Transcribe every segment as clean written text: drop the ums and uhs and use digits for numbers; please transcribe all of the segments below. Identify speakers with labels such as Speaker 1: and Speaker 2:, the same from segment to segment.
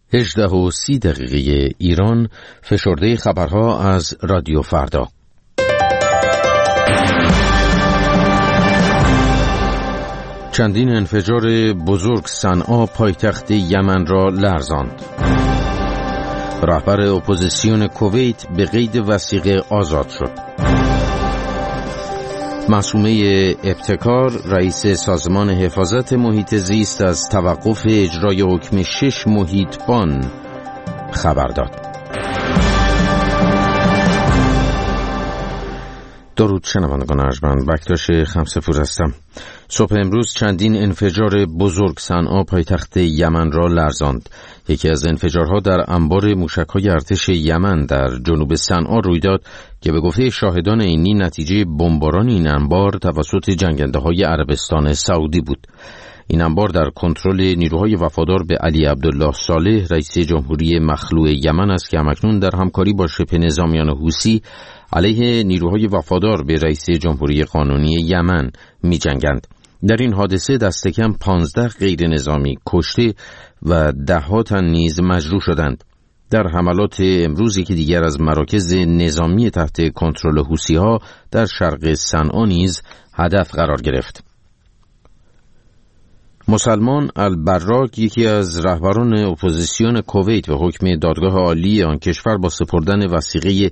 Speaker 1: 18:30 ایران، فشرده خبرها از رادیو فردا. چندین انفجار بزرگ صنعا پایتخت یمن را لرزاند. رهبر اپوزیسیون کویت به قید وثیقه آزاد شد. معصومه ابتکار، رئیس سازمان حفاظت محیط زیست، از توقف اجرای حکم 6 محیطبان خبر داد. درود شنوندگان ارجمند، بکتاش خمسه‌پور هستم. صبح امروز چندین انفجار بزرگ صنعا پایتخت یمن را لرزاند. یکی از انفجارها در انبار موشک‌های ارتش یمن در جنوب صنعا روی داد که به گفته شاهدان عینی نتیجه بمباران این انبار توسط جنگنده‌های عربستان سعودی بود. این انبار در کنترل نیروهای وفادار به علی عبدالله صالح، رئیس جمهوری مخلوع یمن است که همکنون در همکاری با شبه نظامیان حوثی علیه نیروهای وفادار به رئیس جمهوری قانونی یمن می جنگند. در این حادثه دست کم 15 غیر نظامی کشته و 10 تن نیز مجروح شدند. در حملات امروز یکی دیگر از مراکز نظامی تحت کنترل حوثی‌ها در شرق صنعا نیز هدف قرار گرفت. مسلمان البراک، یکی از رهبران اپوزیسیون کویت، به حکم دادگاه عالی آن کشور با سپردن وثیقه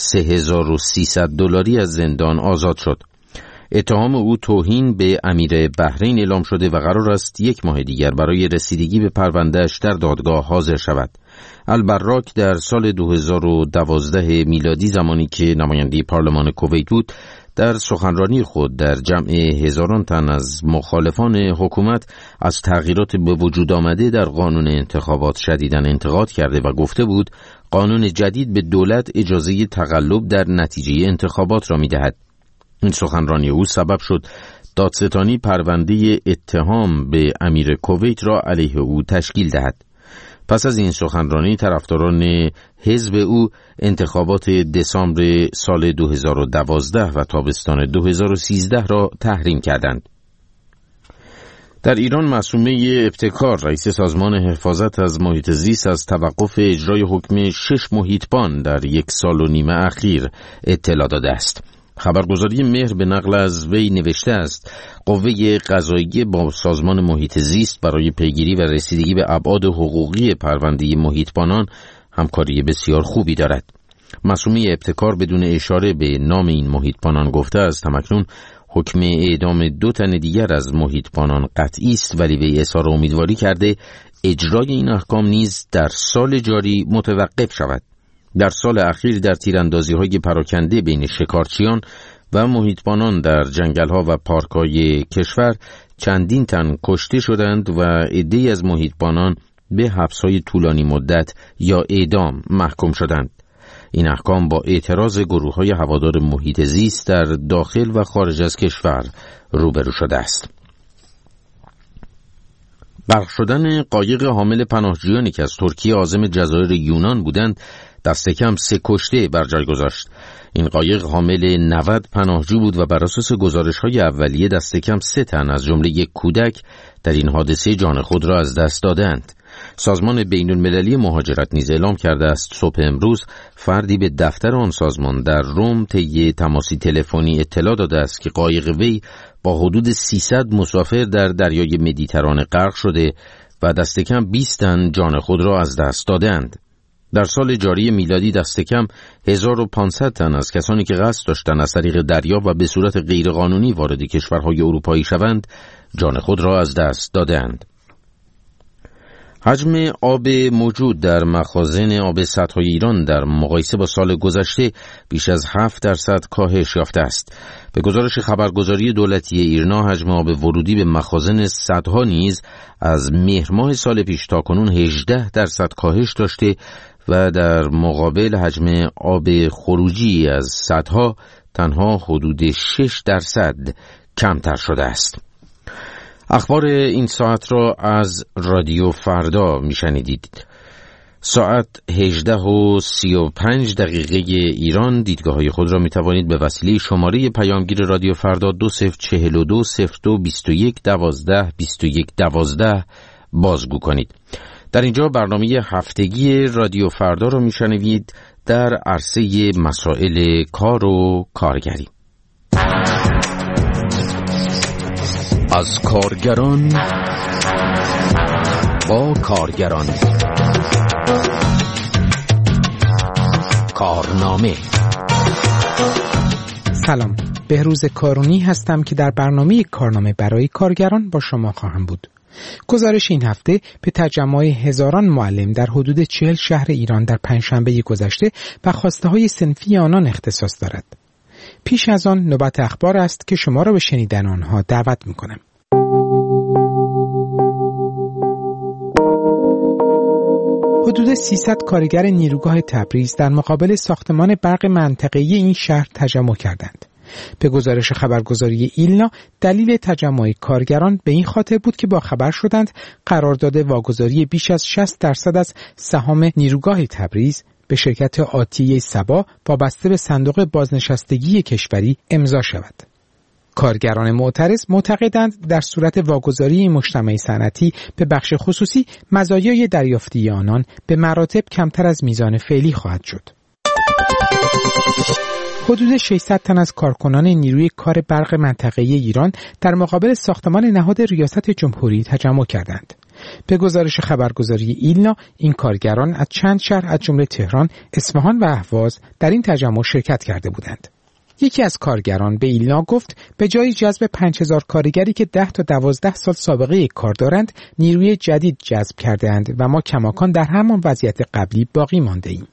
Speaker 1: $3300 از زندان آزاد شد. اتهام او توهین به امیر بحرین اعلام شده و قرار است 1 ماه دیگر برای رسیدگی به پرونده‌اش در دادگاه حاضر شود. البراک در سال 2012 میلادی، زمانی که نماینده پارلمان کویت بود، در سخنرانی خود در جمع هزاران تن از مخالفان حکومت از تغییرات به وجود آمده در قانون انتخابات شدیداً انتقاد کرده و گفته بود قانون جدید به دولت اجازه تقلب در نتیجه انتخابات را می‌دهد. این سخنرانی او سبب شد دادستانی پرونده اتهام به امیر کویت را علیه او تشکیل دهد. پس از این سخنرانی طرفداران حزب او انتخابات دسامبر سال 2012 و تابستان 2013 را تحریم کردند. در ایران معصومه ابتکار، رئیس سازمان حفاظت از محیط زیست، از توقف اجرای حکم 6 محیطبان در 1.5 سال اخیر اطلاع داده است. خبرگزاری مهر به نقل از وی نوشته است قوه قضاییه با سازمان محیط زیست برای پیگیری و رسیدگی به ابعاد حقوقی پرونده محیطبانان همکاری بسیار خوبی دارد. معصومه ابتکار بدون اشاره به نام این محیطبانان گفته است همکنون حکم اعدام 2 تن دیگر از محیطبانان قطعی است، ولی وی اظهار امیدواری کرده اجرای این احکام نیز در سال جاری متوقف شود. در سال اخیر در تیراندازی‌های پراکنده بین شکارچیان و محیطبانان در جنگل‌ها و پارک‌های کشور چندین تن کشته شدند و عده‌ای از محیطبانان به حبس‌های طولانی مدت یا اعدام محکوم شدند. این احکام با اعتراض گروه‌های هوادار محیط زیست در داخل و خارج از کشور روبرو شده است. غرق شدن قایق حامل پناهجویانی که از ترکیه عازم جزایر یونان بودند دست کم 3 کشته بر جای گذاشت. این قایق حامل 90 پناهجو بود و بر اساس گزارش‌های اولیه دست کم 3 تن از جمله 1 کودک در این حادثه جان خود را از دست دادند. سازمان بین‌المللی مهاجرت نیز اعلام کرده است صبح امروز فردی به دفتر آن سازمان در روم طی تماسی تلفنی اطلاع داده است که قایق وی با حدود 300 مسافر در دریای مدیترانه غرق شده و دست کم 20 تن جان خود را از دست دادند. در سال جاری میلادی دست کم 1500 تن از کسانی که قصد داشتند از طریق دریا و به صورت غیرقانونی وارد کشورهای اروپایی شوند جان خود را از دست دادند. حجم آب موجود در مخازن آب سدهای ایران در مقایسه با سال گذشته بیش از 7% کاهش یافته است. به گزارش خبرگزاری دولتی ایرنا، حجم آب ورودی به مخازن سدها نیز از مهر ماه سال پیش تا کنون 18% کاهش داشته و در مقابل حجم آب خروجی از سدها تنها حدود 6% کمتر شده است. اخبار این ساعت را از رادیو فردا میشنیدید. ساعت 18:35 ایران. دیدگاه‌های خود را میتوانید به وسیله شماره پیامگیر رادیو فردا 2042 02 21 12 21 12 بازگو کنید. در اینجا برنامه هفتگی رادیو فردا رو میشنوید در عرصه مسائل کار و کارگری. از کارگران با کارگران، کارنامه.
Speaker 2: سلام، بهروز کارونی هستم که در برنامه کارنامه برای کارگران با شما خواهم بود. گزارش این هفته به تجمع هزاران معلم در حدود 40 شهر ایران در پنجشنبه گذشته و خواسته های صنفی آنان اختصاص دارد. پیش از آن نوبت اخبار است که شما را به شنیدن آنها دعوت می‌کنم. حدود 300 کارگر نیروگاه تبریز در مقابل ساختمان برق منطقه‌ای این شهر تجمع کردند. به گزارش خبرگزاری ایلنا، دلیل تجمع کارگران به این خاطر بود که با خبر شدند قرارداد واگذاری بیش از 60% از سهام نیروگاه تبریز به شرکت آتیه سبا وابسته به صندوق بازنشستگی کشوری امضا شود. کارگران معترض معتقدند در صورت واگذاری مجتمع صنعتی به بخش خصوصی مزایای دریافتی آنان به مراتب کمتر از میزان فعلی خواهد شد. حدود 600 تن از کارکنان نیروی کار برق منطقه‌ای ایران در مقابل ساختمان نهاد ریاست جمهوری تجمع کردند. به گزارش خبرگزاری ایلنا، این کارگران از چند شهر از جمله تهران، اصفهان و اهواز در این تجمع شرکت کرده بودند. یکی از کارگران به ایلنا گفت به جای جذب 5000 کارگری که 10 تا 12 سال سابقه کار دارند، نیروی جدید جذب کرده‌اند و ما کماکان در همان وضعیت قبلی باقی مانده ایم.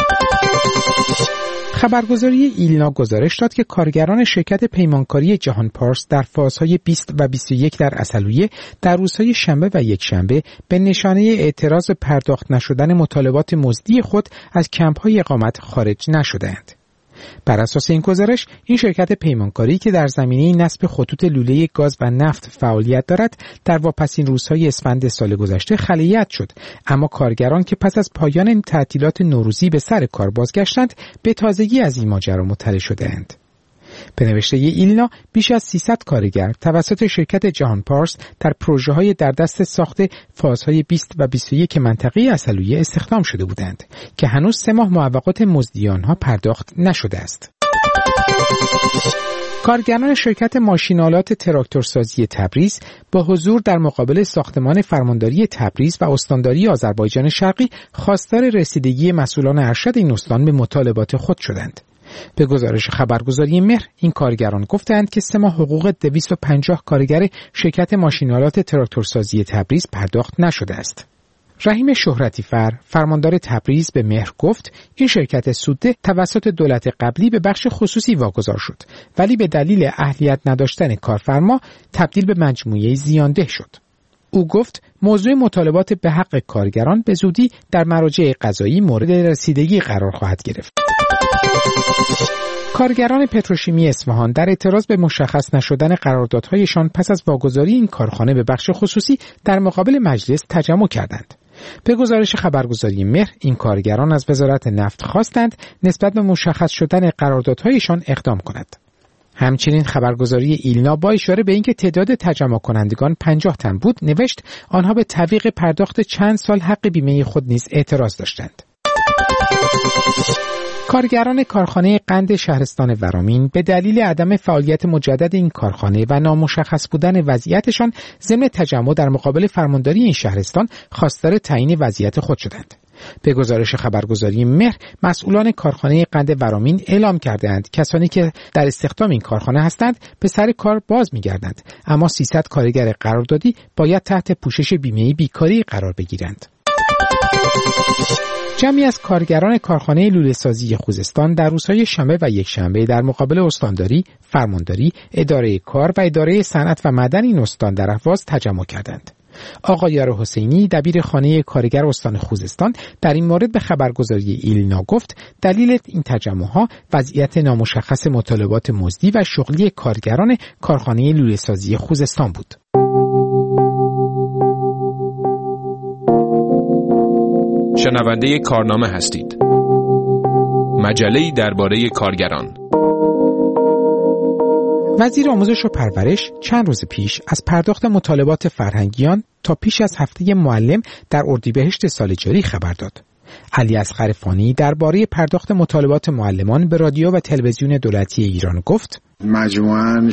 Speaker 2: خبرگزاری ایلنا گزارش داد که کارگران شرکت پیمانکاری جهان پارس در فازهای 20 و 21 در عسلویه در روزهای شنبه و یکشنبه به نشانه اعتراض پرداخت نشدن مطالبات مزدی خود از کمپ‌های اقامت خارج نشدند. بر اساس این گزارش، این شرکت پیمانکاری که در زمینه نصب خطوط لوله گاز و نفت فعالیت دارد، در واپسین روزهای اسفند سال گذشته خلیعت شد، اما کارگران که پس از پایان تعطیلات نوروزی به سر کار بازگشتند، به تازگی از این ماجرا مطلع شدند. به نوشته ایلنا، بیش از 300 کارگر توسط شرکت جهان پارس در پروژه‌های در دست ساخت فازهای 20 و 21 منطقه عسلویه استخدام شده بودند که هنوز 3 ماه موقت مزدی آنها پرداخت نشده است. کارگران شرکت ماشین‌آلات تراکتورسازی تبریز با حضور در مقابل ساختمان فرمانداری تبریز و استانداری آذربایجان شرقی خواستار رسیدگی مسئولان ارشد این استان به مطالبات خود شدند. به گزارش خبرگزاری مهر، این کارگران گفتند که 3 ماه حقوق 250 کارگر شرکت ماشین‌آلات تراکتورسازی تبریز پرداخت نشده است. رحیم شهرتیفر، فرماندار تبریز، به مهر گفت این شرکت سوده توسط دولت قبلی به بخش خصوصی واگذار شد، ولی به دلیل اهلیت نداشتن کارفرما تبدیل به مجموعه زیانده شد. او گفت موضوع مطالبات به حق کارگران به زودی در مراجع قضایی مورد رسیدگی قرار خواهد گرفت. کارگران پتروشیمی اصفهان در اعتراض به مشخص نشدن قراردادهایشان پس از واگذاری این کارخانه به بخش خصوصی در مقابل مجلس تجمع کردند. به گزارش خبرگزاری مهر، این کارگران از وزارت نفت خواستند نسبت به مشخص شدن قراردادهایشان اقدام کند. همچنین خبرگزاری ایلنا با اشاره به اینکه تعداد تجمع کنندگان 50 تن بود، نوشت آنها به تعویق پرداخت چند سال حق بیمه خود نیز اعتراض داشتند. کارگران کارخانه قند شهرستان ورامین به دلیل عدم فعالیت مجدد این کارخانه و نامشخص بودن وضعیتشان ضمن تجمع در مقابل فرمانداری این شهرستان خواستار تعیین وضعیت خود شدند. به گزارش خبرگزاری مهر، مسئولان کارخانه قند ورامین اعلام کردند کسانی که در استخدام این کارخانه هستند به سر کار باز می‌گردند، اما 300 کارگر قراردادی باید تحت پوشش بیمه بیکاری قرار بگیرند. جمعی از کارگران کارخانه لوله‌سازی خوزستان در روزهای شنبه و یکشنبه در مقابل استانداری، فرمانداری، اداره کار و اداره صنعت و معدن این استان در اهواز تجمع کردند. آقای یار حسینی، دبیر خانه کارگر استان خوزستان، در این مورد به خبرگزاری ایلنا گفت دلیل این تجمع‌ها وضعیت نامشخص مطالبات مزدی و شغلی کارگران کارخانه لوله‌سازی خوزستان بود.
Speaker 3: شنونده کارنامه هستید. مجله‌ای درباره کارگران.
Speaker 2: وزیر آموزش و پرورش چند روز پیش از پرداخت مطالبات فرهنگیان تا پیش از هفته معلم در اردیبهشت سال جاری خبر داد. علیاصغر فانی درباره پرداخت مطالبات معلمان به رادیو و تلویزیون دولتی ایران گفت:
Speaker 4: مجموعاً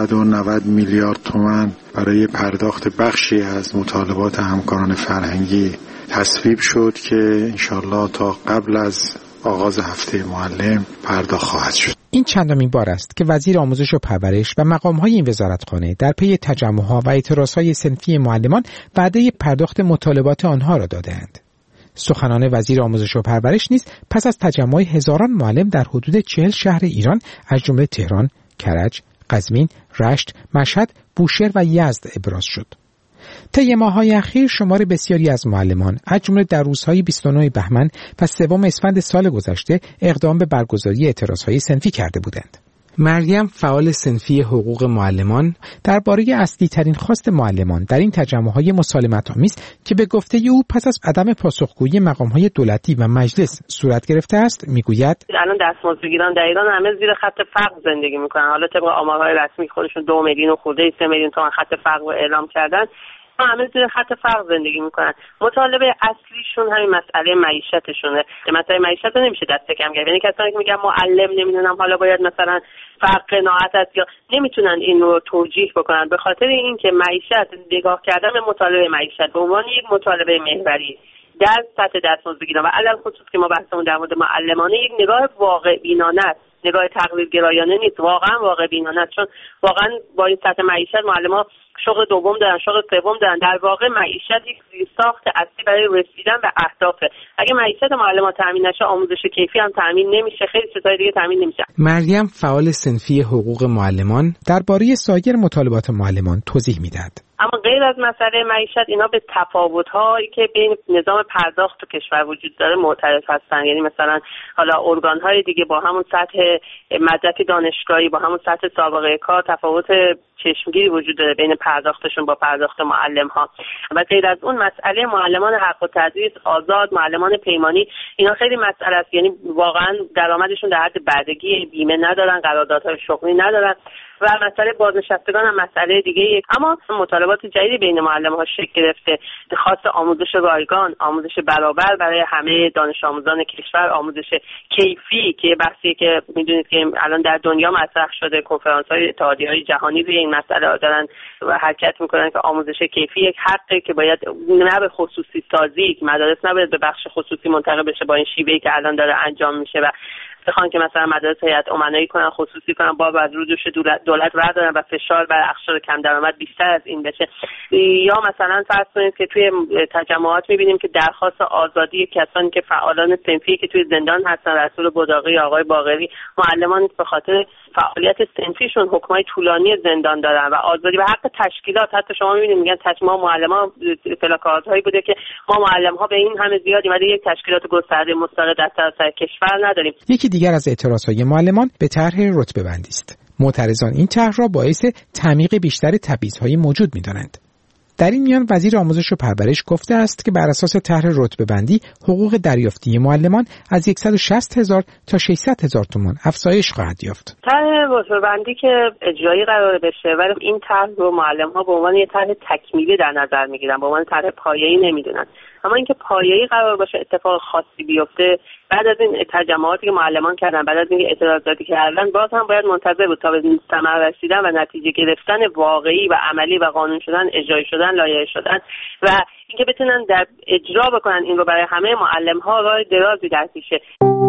Speaker 4: 690 میلیارد تومان برای پرداخت بخشی از مطالبات همکاران فرهنگی تصویب شد که انشالله تا قبل از آغاز هفته معلم پرداخت خواهد شد.
Speaker 2: این چندمین بار است که وزیر آموزش و پرورش و مقام‌های این وزارتخانه در پی تجمع‌ها و اعتراض‌های صنفی معلمان وعده پرداخت مطالبات آنها را داده‌اند. سخنان وزیر آموزش و پرورش نیز پس از تجمع هزاران معلم در حدود 40 شهر ایران از جمله تهران، کرج، قزوین، رشت، مشهد، بوشهر و یزد ابراز شد. طی ماه‌های اخیر شمار بسیاری از معلمان از جمله در روزهای 29 بهمن و 3 اسفند سال گذشته اقدام به برگزاری اعتراضهای صنفی کرده بودند. مریم فعال صنفی حقوق معلمان درباره اصلی‌ترین خواست معلمان در این تجمع‌های مسالمت‌آمیز که به گفته او پس از عدم پاسخگویی مقام‌های دولتی و مجلس صورت گرفته است میگوید:
Speaker 5: الان دستمزدگیران در ایران همه زیر خط فقر زندگی می‌کنن. حالا طبق آمارهای رسمی خودشون 2 میلیون خورده 3 میلیون تومان خط فقر رو اعلام کردن. همه زیر خط فقر زندگی میکنن. مطالبه اصلیشون همین مسئله معیشتشونه. مسئله معیشت رو نمیشه دست کم کرد. یعنی کسانی که میگن معلم نمیدونم حالا باید مثلا فقر قناعت است یا نمیتونن این رو توجیه بکنن به خاطر اینکه معیشت نگاه کردن به مطالبه معیشت به عنوان یک مطالبه محوری در سطح دستمزدگیران و علل خصوص که ما بحثمون در مورد معلمانه یک نگاه واقع بینانه است. نگاه تقلیدگرایانه نیست، واقعا واقع بینانه است. چون واقعا با این سطح معیشت معلم‌ها شغل دوم دارن، شغل سوم دارن. در واقع معیشت یک زیرساخت اصلی برای رسیدن به اهدافه. اگه معیشت معلمان تامین نشه، آموزش کیفی هم تامین نمیشه، خیلی چیزای دیگه تامین نمیشه.
Speaker 2: مریم فعال صنفی حقوق معلمان درباره سایر مطالبات معلمان توضیح میداد.
Speaker 5: اما غیر از مسئله معیشت اینا به تفاوت‌هایی که بین نظام پرداخت تو کشور وجود داره معترض هستن. یعنی مثلا حالا ارگان‌های دیگه با همون سطح مدرک دانشگاهی با همون سطح سابقه کار تفاوت چشمگیری وجود داره بین پرداختشون با پرداخت معلم‌ها. و غیر از اون مسئله معلمان حق التدریس آزاد، معلمان پیمانی، اینا خیلی مسئله است. یعنی واقعا درآمدشون در حد بردگی، بیمه ندارن، قراردادهای شغلی ندارن و مسئله بازنشستگان هم مسئله دیگه. اما مطالبات جدیدی بین معلم‌ها شکل گرفته، خاص آموزش رایگان، آموزش برابر برای همه دانش آموزان کشور، آموزش کیفی که بحثی که میدونید که الان در دنیا مطرح شده، کنفرانس‌های اتحادیه‌های جهانی روی این مسئله دارن و حرکت میکنن که آموزش کیفی یک حقه که باید نه به خصوصی سازی، مدارس نباید به بخش خصوصی منتقل بشه با این شیوهی که الان داره انجام میشه و بخوان که مثلا مدارس هیئت امنایی کنن، خصوصی کنن، باب از رو دوش دولت بردارن و فشار بر اقشار کم درآمد بیشتر از این بشه. یا مثلا فرض کنید که توی تجمعات می‌بینیم که درخواست آزادی کسانی که فعالان صنفی که توی زندان هستن، رسول بداقی، آقای باقری، معلمان به خاطر فعالیت صنفیشون حکمای طولانی زندان دارن و آزادی و حق تشکیلات. حتی شما می‌بینید میگن ما معلمان پلاکاردهایی بوده که ما معلم‌ها به این همه زیادیم ولی یک تشکیلات گسترده مستقل در سراسر کشور نداریم.
Speaker 2: یکی دیگر از اعتراضهای معلمان به طرح رتبه‌بندی است. معترضان این طرح را باعث تعمیق بیشتر تبعیض‌های موجود می‌دانند. در این میان وزیر آموزش و پرورش گفته است که بر اساس طرح رتبه‌بندی حقوق دریافتی معلمان از 160,000 تا 600,000 تومان افزایش خواهد یافت.
Speaker 5: طرح رتبه‌بندی که اجرایی قرار بشه ولی این طرح رو معلم‌ها به عنوان یک طرح تکمیلی در نظر می‌گیرن، به عنوان طرح پایه‌ای نمی‌دونن. اما اینکه پایه‌ای قرار باشه اتفاق خاصی بیفته بعد از این تجمعاتی که معلمان کردن، بعد از این اعتراضاتی که کردن، باز هم باید منتظر بود تا به ثمر رسیدن و نتیجه گرفتن واقعی و عملی و قانون شدن، اجرایی شدن، لایحه شدن و اینکه بتونن در اجرا بکنن این رو برای همه معلم‌ها راه درازی در پیشه.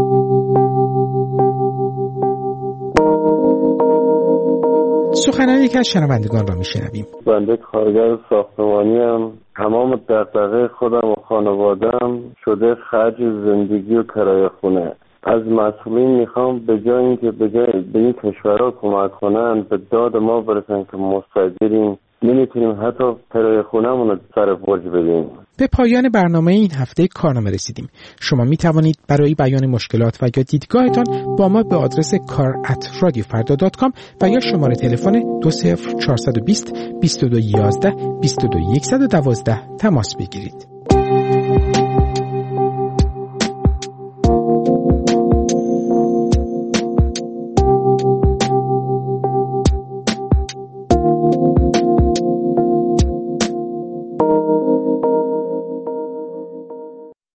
Speaker 2: سخنان یکی از شنوندگان را میشنویم.
Speaker 6: بنده کارگر ساختمانی ام. تمام دغدغه خودم و خانواده‌ام شده خرج زندگی و کرایه خونه. از مسئولین میخوام به جای اینکه به این کشورها کمک کنن به داد ما برسن که مستاجریم، نمیتونیم حتی کرایه خونه‌مون رو سر برج بدیم.
Speaker 2: به پایان برنامه این هفته کارنامه رسیدیم. شما می توانید برای بیان مشکلات و یا دیدگاهتان با ما به آدرس kar@radiofarda.com و یا شماره تلفن 20420 2211 22112 تماس بگیرید.